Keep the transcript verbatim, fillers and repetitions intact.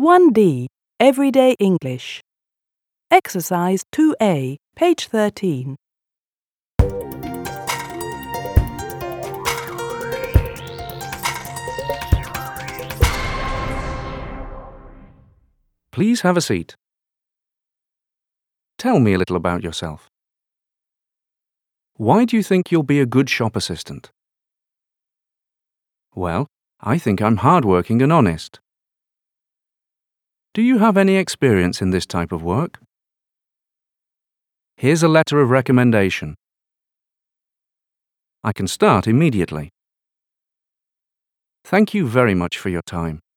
one D, Everyday English. Exercise two A, page thirteen. Please have a seat. Tell me a little about yourself. Why do you think you'll be a good shop assistant? Well, I think I'm hardworking and honest. Do you have any experience in this type of work? Here's a letter of recommendation. I can start immediately. Thank you very much for your time.